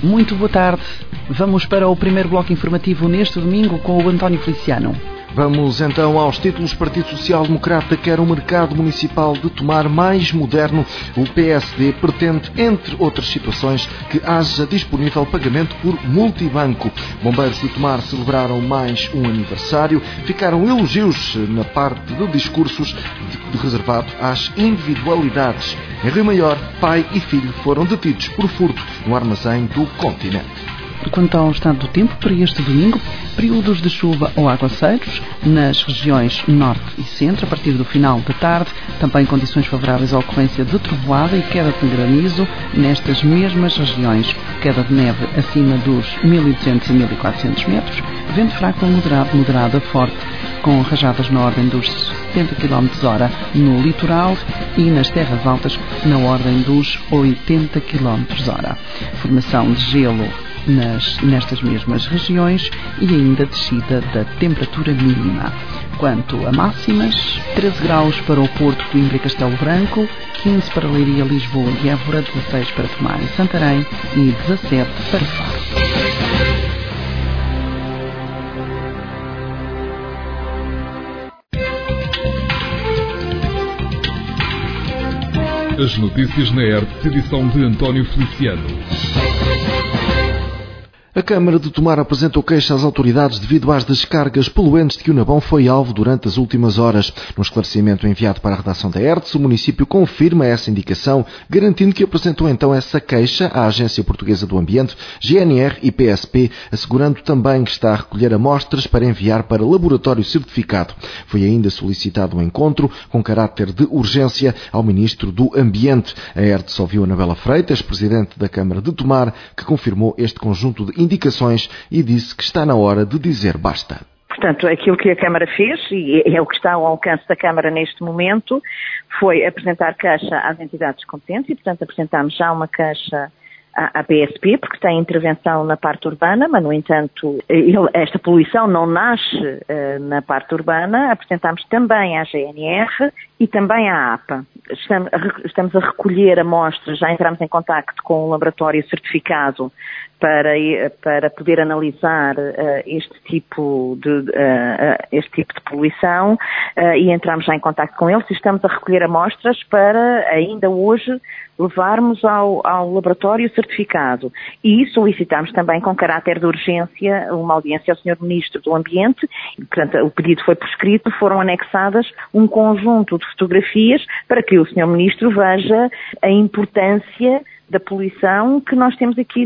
Muito boa tarde. Vamos para o primeiro bloco informativo neste domingo com o António Feliciano. Vamos então aos títulos. O Partido Social Democrata quer um mercado municipal de Tomar mais moderno. O PSD pretende, entre outras situações, que haja disponível pagamento por multibanco. Bombeiros de Tomar celebraram mais um aniversário. Ficaram elogios na parte de discursos reservado às individualidades. Em Rio Maior, pai e filho foram detidos por furto no armazém do Continente. Quanto ao estado do tempo para este domingo, períodos de chuva ou aguaceiros nas regiões norte e centro a partir do final da tarde, também condições favoráveis à ocorrência de trovoada e queda de granizo nestas mesmas regiões, queda de neve acima dos 1.200 e 1.400 metros, vento fraco a moderado a forte, com rajadas na ordem dos 70 km/h no litoral e nas terras altas na ordem dos 80 km/h. Formação de gelo nestas mesmas regiões e ainda descida da temperatura mínima. Quanto a máximas, 13 graus para o Porto, Coimbra e Castelo Branco, 15 para Leiria, Lisboa e Évora, 16 para Tomar e Santarém e 17 para Faro. As notícias na ERT, edição de António Feliciano. A Câmara de Tomar apresentou queixa às autoridades devido às descargas poluentes de que o Nabão foi alvo durante as últimas horas. No esclarecimento enviado para a redação da ERTS, o município confirma essa indicação, garantindo que apresentou então essa queixa à Agência Portuguesa do Ambiente, GNR e PSP, assegurando também que está a recolher amostras para enviar para laboratório certificado. Foi ainda solicitado um encontro com caráter de urgência ao Ministro do Ambiente. A ERTS ouviu Anabela Freitas, Presidente da Câmara de Tomar, que confirmou este conjunto de indicações e disse que está na hora de dizer basta. Portanto, aquilo que a Câmara fez, e é o que está ao alcance da Câmara neste momento, foi apresentar queixa às entidades competentes e, portanto, apresentámos já uma queixa à PSP, porque tem intervenção na parte urbana, mas, no entanto, esta poluição não nasce na parte urbana. Apresentámos também à GNR e também à APA. Estamos a recolher amostras, já entramos em contacto com o laboratório certificado para poder analisar este tipo de poluição e entramos já em contacto com eles e estamos a recolher amostras para ainda hoje levarmos ao laboratório certificado. E solicitamos também com caráter de urgência uma audiência ao Sr. Ministro do Ambiente. E, portanto, o pedido foi por escrito, foram anexadas um conjunto de fotografias para que o Sr. Ministro veja a importância da poluição que nós temos aqui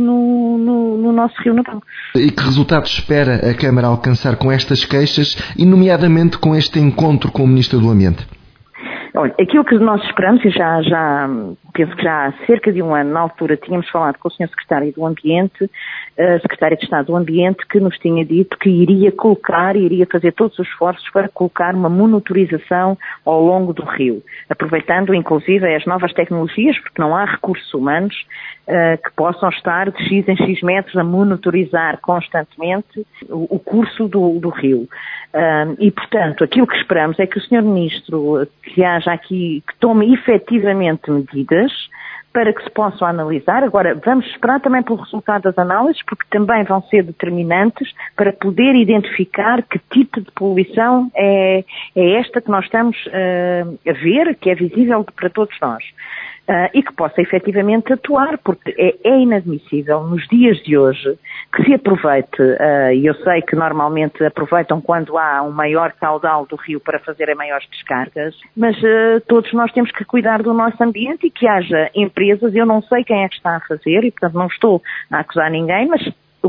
no nosso Rio Nabão. E que resultados espera a Câmara alcançar com estas queixas e, nomeadamente, com este encontro com o Ministro do Ambiente? Olha, aquilo que nós esperamos, e já penso que já há cerca de um ano, na altura, tínhamos falado com o Sr. Secretário do Ambiente, Secretária de Estado do Ambiente, que nos tinha dito que iria fazer todos os esforços para colocar uma monitorização ao longo do rio, aproveitando inclusive as novas tecnologias, porque não há recursos humanos que possam estar de X em X metros a monitorizar constantemente o curso do rio. E, portanto, aquilo que esperamos é que o Sr. Ministro que haja aqui, que tome efetivamente medidas para que se possam analisar. Agora, vamos esperar também pelo resultado das análises, porque também vão ser determinantes para poder identificar que tipo de poluição é esta que nós estamos a ver, que é visível para todos nós. E que possa efetivamente atuar, porque é inadmissível nos dias de hoje que se aproveite, e eu sei que normalmente aproveitam quando há um maior caudal do rio para fazerem maiores descargas, mas todos nós temos que cuidar do nosso ambiente e que haja empresas, eu não sei quem é que está a fazer e portanto não estou a acusar ninguém, mas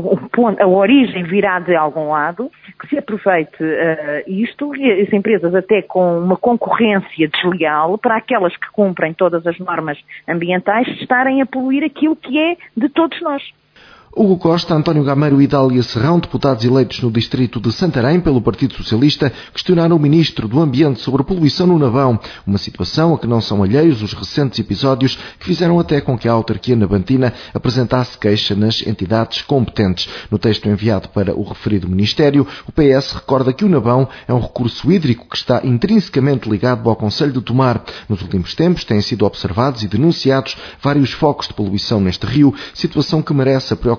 a origem virá de algum lado, que se aproveite isto e as empresas até com uma concorrência desleal para aquelas que cumprem todas as normas ambientais estarem a poluir aquilo que é de todos nós. Hugo Costa, António Gameiro e Dália Serrão, deputados eleitos no distrito de Santarém pelo Partido Socialista, questionaram o Ministro do Ambiente sobre a poluição no Nabão, uma situação a que não são alheios os recentes episódios que fizeram até com que a autarquia nabantina apresentasse queixa nas entidades competentes. No texto enviado para o referido Ministério, o PS recorda que o Nabão é um recurso hídrico que está intrinsecamente ligado ao Concelho de Tomar. Nos últimos tempos têm sido observados e denunciados vários focos de poluição neste rio, situação que merece a preocupação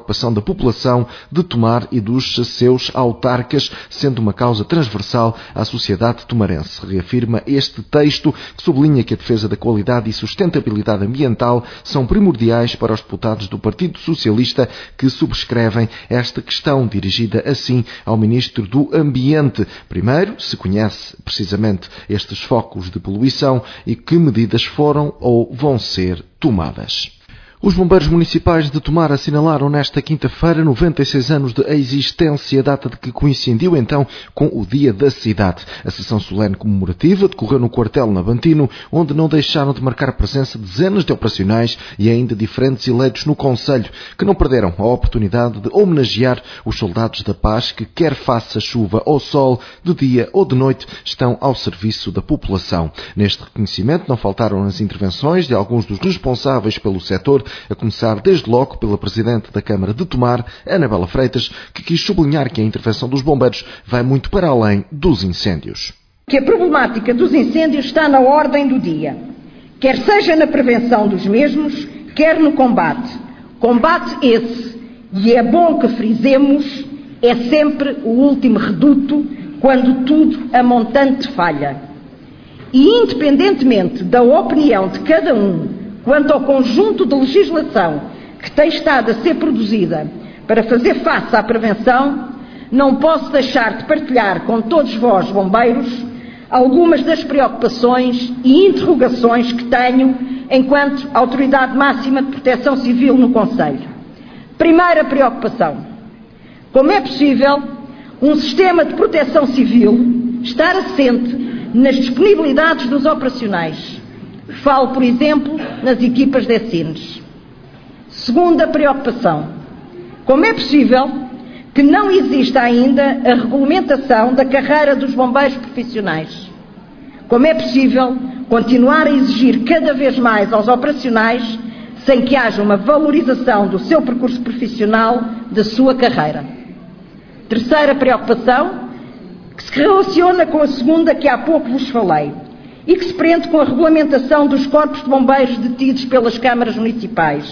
preocupação da população de Tomar e dos seus autarcas, sendo uma causa transversal à sociedade tomarense. Reafirma este texto, que sublinha que a defesa da qualidade e sustentabilidade ambiental são primordiais para os deputados do Partido Socialista que subscrevem esta questão, dirigida assim ao Ministro do Ambiente. Primeiro, se conhece precisamente estes focos de poluição e que medidas foram ou vão ser tomadas. Os bombeiros municipais de Tomar assinalaram nesta quinta-feira 96 anos de existência, data de que coincidiu então com o Dia da Cidade. A sessão solene comemorativa decorreu no quartel Navantino, onde não deixaram de marcar presença dezenas de operacionais e ainda diferentes eleitos no concelho, que não perderam a oportunidade de homenagear os soldados da paz que, quer faça chuva ou sol, de dia ou de noite, estão ao serviço da população. Neste reconhecimento não faltaram as intervenções de alguns dos responsáveis pelo setor, a começar desde logo pela Presidente da Câmara de Tomar, Anabela Freitas, que quis sublinhar que a intervenção dos bombeiros vai muito para além dos incêndios. Que a problemática dos incêndios está na ordem do dia, quer seja na prevenção dos mesmos, quer no combate. Combate esse, e é bom que frisemos, é sempre o último reduto quando tudo a montante falha. E independentemente da opinião de cada um quanto ao conjunto de legislação que tem estado a ser produzida para fazer face à prevenção, não posso deixar de partilhar com todos vós, bombeiros, algumas das preocupações e interrogações que tenho enquanto Autoridade Máxima de Proteção Civil no Concelho. Primeira preocupação: como é possível um sistema de proteção civil estar assente nas disponibilidades dos operacionais? Falo, por exemplo, nas equipas de ECINES. Segunda preocupação: como é possível que não exista ainda a regulamentação da carreira dos bombeiros profissionais? Como é possível continuar a exigir cada vez mais aos operacionais sem que haja uma valorização do seu percurso profissional, da sua carreira? Terceira preocupação, que se relaciona com a segunda que há pouco vos falei, e que se prende com a regulamentação dos corpos de bombeiros detidos pelas câmaras municipais.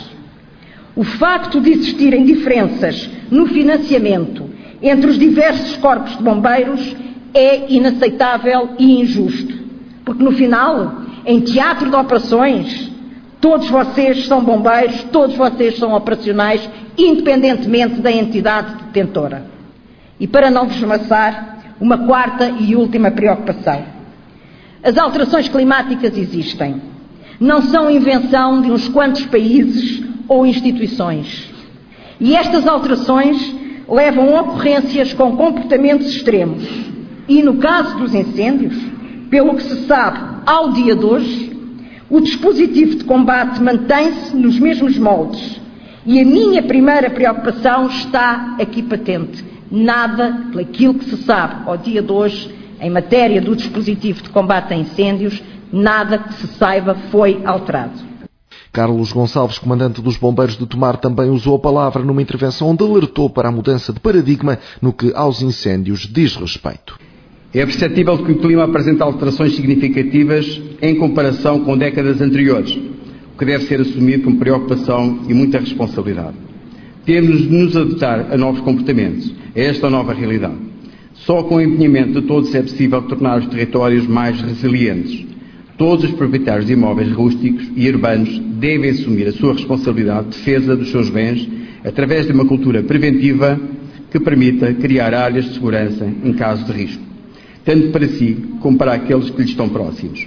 O facto de existirem diferenças no financiamento entre os diversos corpos de bombeiros é inaceitável e injusto, porque no final, em teatro de operações, todos vocês são bombeiros, todos vocês são operacionais, independentemente da entidade detentora. E para não vos amassar, uma quarta e última preocupação. As alterações climáticas existem. Não são invenção de uns quantos países ou instituições. E estas alterações levam a ocorrências com comportamentos extremos. E no caso dos incêndios, pelo que se sabe ao dia de hoje, o dispositivo de combate mantém-se nos mesmos moldes. E a minha primeira preocupação está aqui patente. Nada daquilo que se sabe ao dia de hoje em matéria do dispositivo de combate a incêndios, nada que se saiba foi alterado. Carlos Gonçalves, comandante dos bombeiros de Tomar, também usou a palavra numa intervenção onde alertou para a mudança de paradigma no que aos incêndios diz respeito. É perceptível que o clima apresenta alterações significativas em comparação com décadas anteriores, o que deve ser assumido com preocupação e muita responsabilidade. Temos de nos adaptar a novos comportamentos, a esta nova realidade. Só com o empenhamento de todos é possível tornar os territórios mais resilientes. Todos os proprietários de imóveis rústicos e urbanos devem assumir a sua responsabilidade de defesa dos seus bens através de uma cultura preventiva que permita criar áreas de segurança em caso de risco, tanto para si como para aqueles que lhe estão próximos.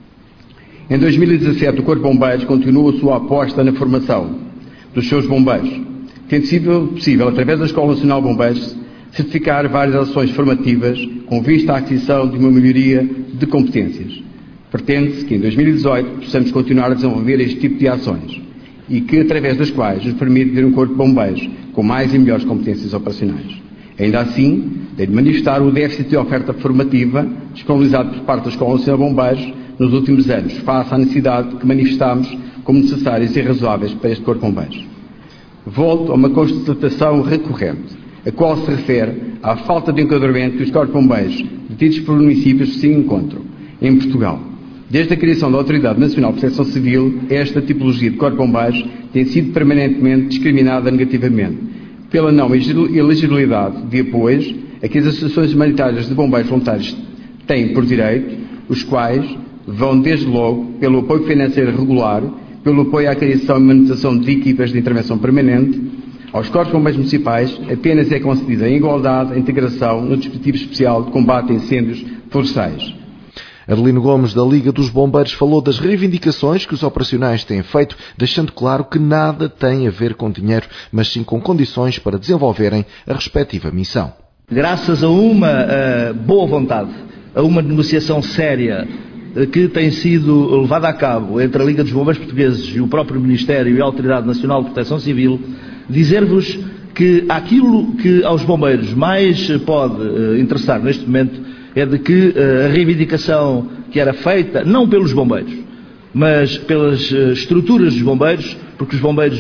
Em 2017, o Corpo de Bombeiros continua a sua aposta na formação dos seus bombeiros, tendo sido possível, através da Escola Nacional de Bombeiros, certificar várias ações formativas com vista à aquisição de uma melhoria de competências. Pretende-se que em 2018 possamos continuar a desenvolver este tipo de ações e que, através das quais, nos permite ter um corpo de bombeiros com mais e melhores competências operacionais. Ainda assim, tem de manifestar o déficit de oferta formativa disponibilizado por parte da Escola Nacional de Bombeiros nos últimos anos, face à necessidade que manifestámos como necessárias e razoáveis para este corpo de bombeiros. Volto a uma constatação recorrente, a qual se refere à falta de enquadramento que os corpos de bombeiros detidos por municípios se encontram em Portugal. Desde a criação da Autoridade Nacional de Proteção Civil, esta tipologia de corpo de bombeiros tem sido permanentemente discriminada negativamente, pela não elegibilidade de apoios a que as associações humanitárias de bombeiros voluntários têm por direito, os quais vão desde logo pelo apoio financeiro regular, pelo apoio à criação e manutenção de equipas de intervenção permanente. Aos corpos de bombeiros municipais apenas é concedida a igualdade, a integração no dispositivo especial de combate a incêndios florestais. Adelino Gomes, da Liga dos Bombeiros, falou das reivindicações que os operacionais têm feito, deixando claro que nada tem a ver com dinheiro, mas sim com condições para desenvolverem a respectiva missão. Graças a uma boa vontade, a uma negociação séria que tem sido levada a cabo entre a Liga dos Bombeiros Portugueses e o próprio Ministério e a Autoridade Nacional de Proteção Civil, dizer-vos que aquilo que aos bombeiros mais pode interessar neste momento é de que a reivindicação que era feita, não pelos bombeiros, mas pelas estruturas dos bombeiros, porque os bombeiros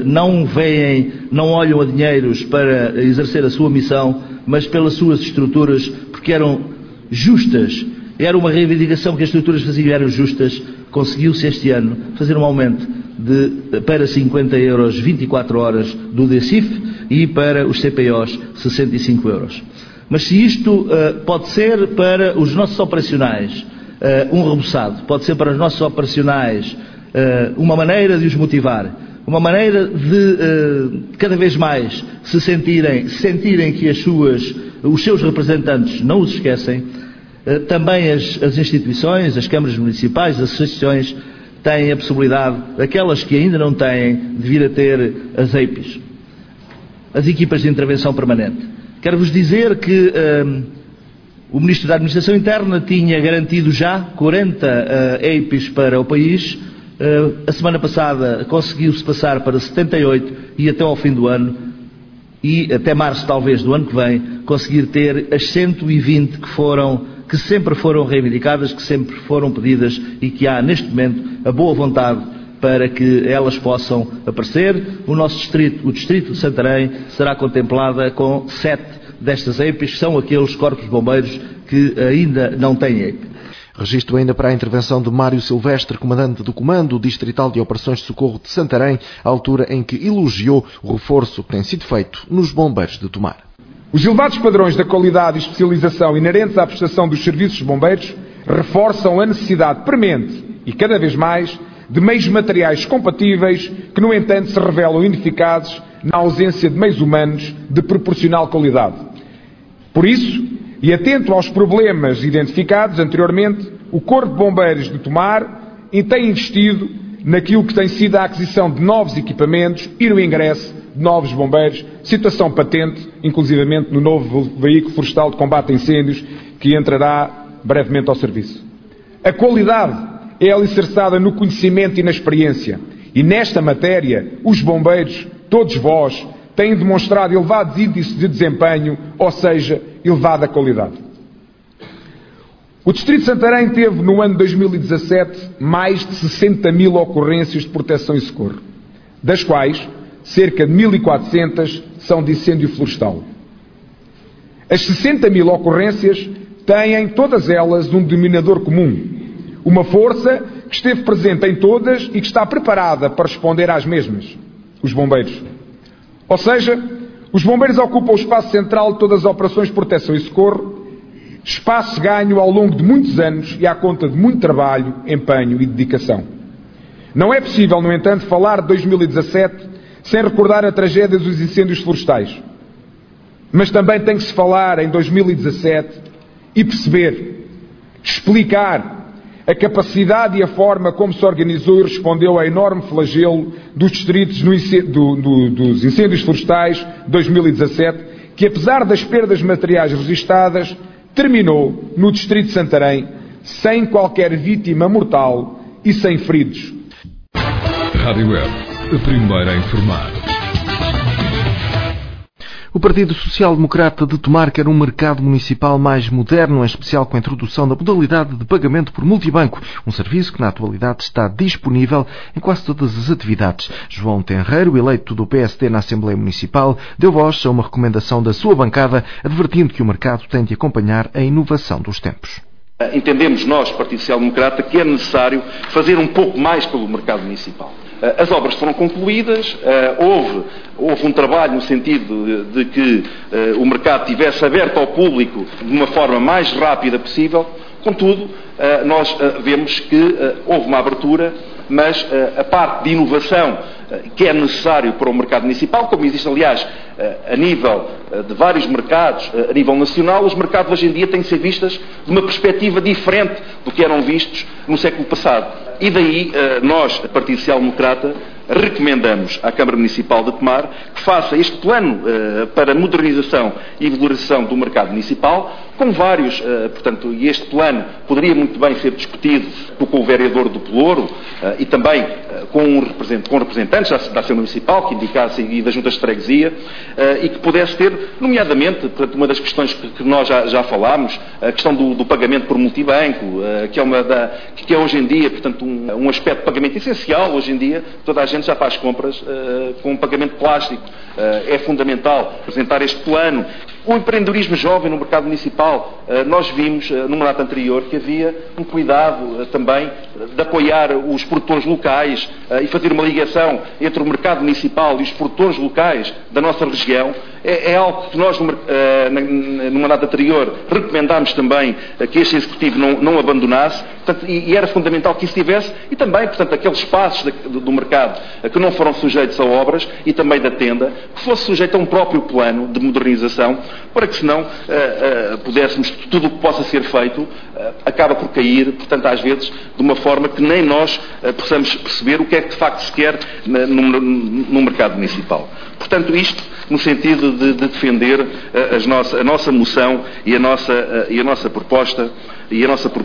não olham a dinheiros para exercer a sua missão, mas pelas suas estruturas, porque eram justas. Era uma reivindicação que as estruturas faziam, eram justas. Conseguiu-se este ano fazer um aumento para 50 euros 24 horas do DECIF e para os CPOs 65 euros. Mas se isto pode ser para os nossos operacionais um rebuçado, pode ser para os nossos operacionais uma maneira de os motivar, uma maneira de cada vez mais sentirem que os seus representantes não os esquecem, também as instituições, as câmaras municipais, as associações têm a possibilidade, aquelas que ainda não têm, de vir a ter as EIPs, as equipas de intervenção permanente. Quero-vos dizer que o Ministro da Administração Interna tinha garantido já 40 EIPs para o país. A semana passada conseguiu-se passar para 78 e até ao fim do ano, e até março talvez do ano que vem, conseguir ter as 120 que sempre foram reivindicadas, que sempre foram pedidas e que há neste momento a boa vontade para que elas possam aparecer. O nosso distrito, o distrito de Santarém, será contemplada com 7 destas EIPs, que são aqueles corpos de bombeiros que ainda não têm EIP. Registro ainda para a intervenção de Mário Silvestre, comandante do Comando Distrital de Operações de Socorro de Santarém, à altura em que elogiou o reforço que tem sido feito nos bombeiros de Tomar. Os elevados padrões da qualidade e especialização inerentes à prestação dos serviços de bombeiros reforçam a necessidade premente e cada vez mais de meios materiais compatíveis que, no entanto, se revelam ineficazes na ausência de meios humanos de proporcional qualidade. Por isso, e atento aos problemas identificados anteriormente, o Corpo de Bombeiros de Tomar tem investido naquilo que tem sido a aquisição de novos equipamentos e no ingresso de novos bombeiros, situação patente, inclusivamente no novo veículo florestal de combate a incêndios, que entrará brevemente ao serviço. A qualidade é alicerçada no conhecimento e na experiência, e nesta matéria, os bombeiros, todos vós, têm demonstrado elevados índices de desempenho, ou seja, elevada qualidade. O Distrito de Santarém teve, no ano de 2017, mais de 60 mil ocorrências de proteção e socorro, das quais cerca de 1.400 são de incêndio florestal. As 60 mil ocorrências têm, todas elas, um denominador comum: uma força que esteve presente em todas e que está preparada para responder às mesmas: os bombeiros. Ou seja, os bombeiros ocupam o espaço central de todas as operações de proteção e socorro, espaço ganho ao longo de muitos anos e à conta de muito trabalho, empenho e dedicação. Não é possível, no entanto, falar de 2017 sem recordar a tragédia dos incêndios florestais. Mas também tem que se falar em 2017 e perceber, explicar a capacidade e a forma como se organizou e respondeu ao enorme flagelo dos distritos dos incêndios florestais de 2017, que apesar das perdas materiais registadas, terminou no distrito de Santarém sem qualquer vítima mortal e sem feridos. Rádio Web, a primeira a informar. O Partido Social Democrata de Tomar quer um mercado municipal mais moderno, em especial com a introdução da modalidade de pagamento por multibanco, um serviço que na atualidade está disponível em quase todas as atividades. João Tenreiro, eleito do PSD na Assembleia Municipal, deu voz a uma recomendação da sua bancada, advertindo que o mercado tem de acompanhar a inovação dos tempos. Entendemos nós, Partido Social Democrata, que é necessário fazer um pouco mais pelo mercado municipal. As obras foram concluídas, houve um trabalho no sentido de que o mercado estivesse aberto ao público de uma forma mais rápida possível. Contudo, nós vemos que houve uma abertura, mas a parte de inovação que é necessário para o mercado municipal, como existe, aliás, a nível de vários mercados, a nível nacional, os mercados hoje em dia têm de ser vistos de uma perspectiva diferente do que eram vistos no século passado. E daí nós, Partido Social Democrata, recomendamos à Câmara Municipal de Tomar que faça este plano para modernização e valorização do mercado municipal, com vários, portanto, e este plano poderia muito bem ser discutido com o vereador do Pelouro e também com representantes da Assembleia Municipal que indicassem e das juntas de freguesia e que pudesse ter, nomeadamente, portanto, uma das questões que nós já falámos, a questão do pagamento por multibanco, que é hoje em dia, portanto, um aspecto de pagamento essencial. Hoje em dia toda a gente já faz compras com pagamento plástico. É fundamental apresentar este plano. O empreendedorismo jovem no mercado municipal, nós vimos no mandato anterior que havia um cuidado também de apoiar os produtores locais e fazer uma ligação entre o mercado municipal e os produtores locais da nossa região. É algo que nós no mandato anterior recomendámos também que este Executivo não abandonasse, portanto, e era fundamental que isso tivesse, e também, portanto, aqueles espaços do mercado que não foram sujeitos a obras e também da tenda, que fosse sujeito a um próprio plano de modernização, para que senão pudéssemos, tudo o que possa ser feito acaba por cair, portanto, às vezes, de uma forma que nem nós possamos perceber o que é que de facto se quer no mercado municipal. Portanto, isto no sentido de defender a nossa moção e a nossa proposta e a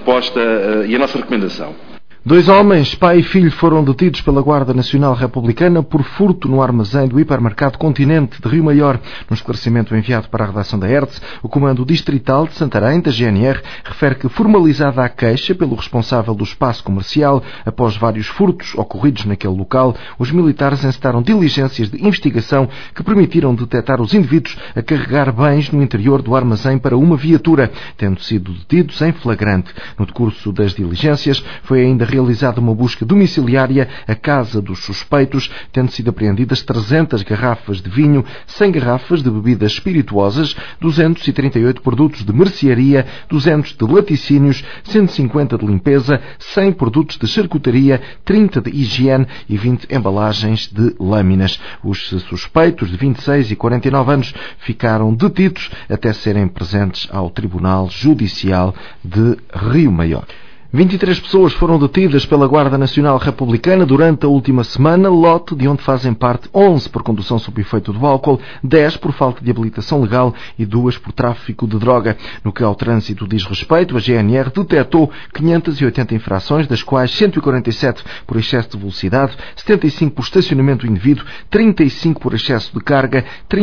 nossa recomendação. 2 homens, pai e filho, foram detidos pela Guarda Nacional Republicana por furto no armazém do hipermercado Continente de Rio Maior. No esclarecimento enviado para a redação da ERTS, o Comando Distrital de Santarém, da GNR, refere que, formalizada a queixa pelo responsável do espaço comercial, após vários furtos ocorridos naquele local, os militares encetaram diligências de investigação que permitiram detectar os indivíduos a carregar bens no interior do armazém para uma viatura, tendo sido detidos em flagrante. No decurso das diligências, foi ainda realizada uma busca domiciliária à casa dos suspeitos, tendo sido apreendidas 300 garrafas de vinho, 100 garrafas de bebidas espirituosas, 238 produtos de mercearia, 200 de laticínios, 150 de limpeza, 100 produtos de charcutaria, 30 de higiene e 20 embalagens de lâminas. Os suspeitos, de 26 e 49 anos, ficaram detidos até serem presentes ao Tribunal Judicial de Rio Maior. 23 pessoas foram detidas pela Guarda Nacional Republicana durante a última semana, lote de onde fazem parte 11 por condução sob efeito do álcool, 10 por falta de habilitação legal e 2 por tráfico de droga. No que ao trânsito diz respeito, a GNR detectou 580 infrações, das quais 147 por excesso de velocidade, 75 por estacionamento indevido, 35 por excesso de carga,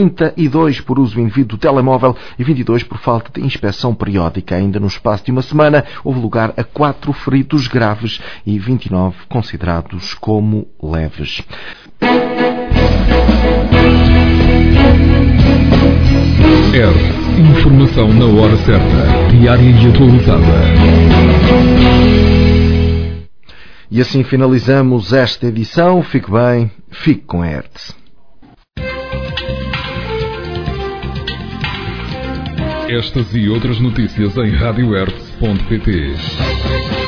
32 por uso indevido do telemóvel e 22 por falta de inspeção periódica. Ainda no espaço de uma semana, houve lugar a 4 feridos graves e 29 considerados como leves. Informação na hora certa, diária e atualizada. E assim finalizamos esta edição. Fique bem, fique com a ERTS. Estas e outras notícias em radioerts.pt.